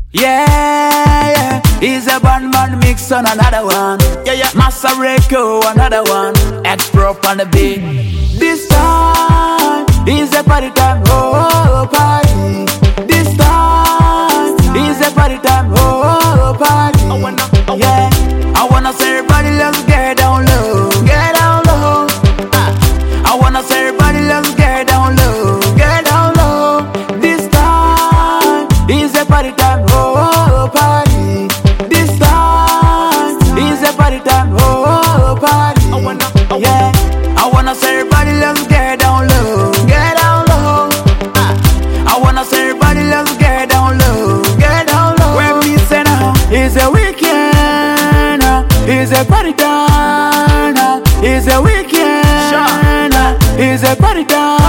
Yeah, he's a band man mix on another one. Masareko, another one. X-Prop on the beat. This time, he's a party time, oh, party. This time, he's a party time, oh, party. Yeah, I wanna say everybody, let's get down low, get down low. I wanna say everybody, let's get down low, get down low. This time, he's a party time, oh, party. This time, he's a party time, oh, party. Yeah, I wanna say everybody, let's get down low, get down low. I wanna say everybody, let's get down low, get down low. When we say now, it's a weekend, it's a party time, it's a weekend, it's a party time.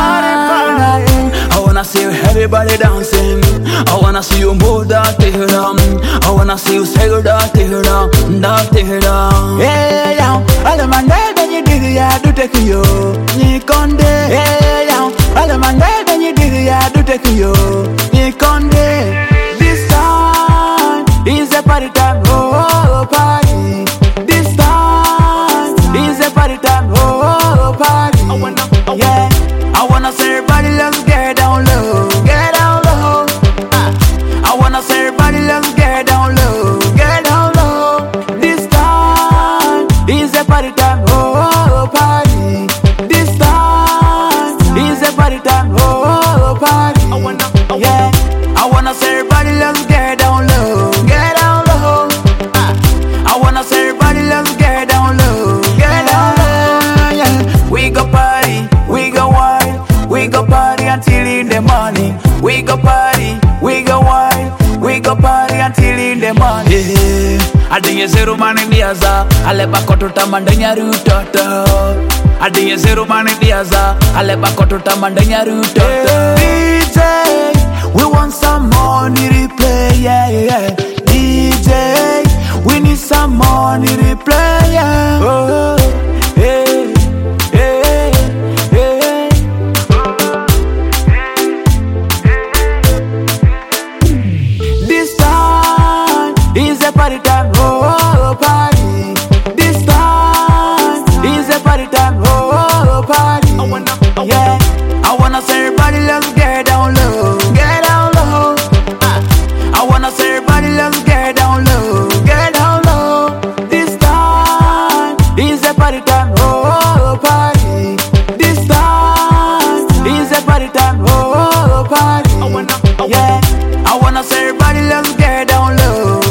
I wanna see everybody dancing, I wanna see you move that thing down, I wanna see you shake that thing down, that thing down. Hey, yeah, all the man there when you did it, yeah, do take you, you conde. Hey, yeah, all the man there when you did it, yeah, do take you, you conde. This time is a party time, oh, party. This time is a party time, oh, party. Yeah, I wanna say everybody, let's get down low, get down low. I wanna say everybody, let's get down low, get down low. This time is a party time, oh, party. This time is a party time, oh, party. Yeah, I wanna say everybody, let's get down low, get down low. I wanna say everybody, let's get down low, get down low. Yeah, we go party, we go wine, we go party until in the morning. We go party, we go wine, we go party until in the morning. Yeah, adinye zero mani diaza, aleba kotuta mandanya rutota. Adinye zero mani diaza, aleba kotuta mandanya rutota. DJ, we want some money replay, yeah, yeah. DJ, we need some money replay, yeah. Oh, hey, hey, hey. This time is a party time, oh, party. This time is a party time, oh, party. Yeah, I wanna say everybody, let's get down low, get down low. I wanna say everybody, let's get down low, get down low. This time is a party time, oh, party. This time is a party time, oh, party. Yeah, I wanna say everybody, let's get down low,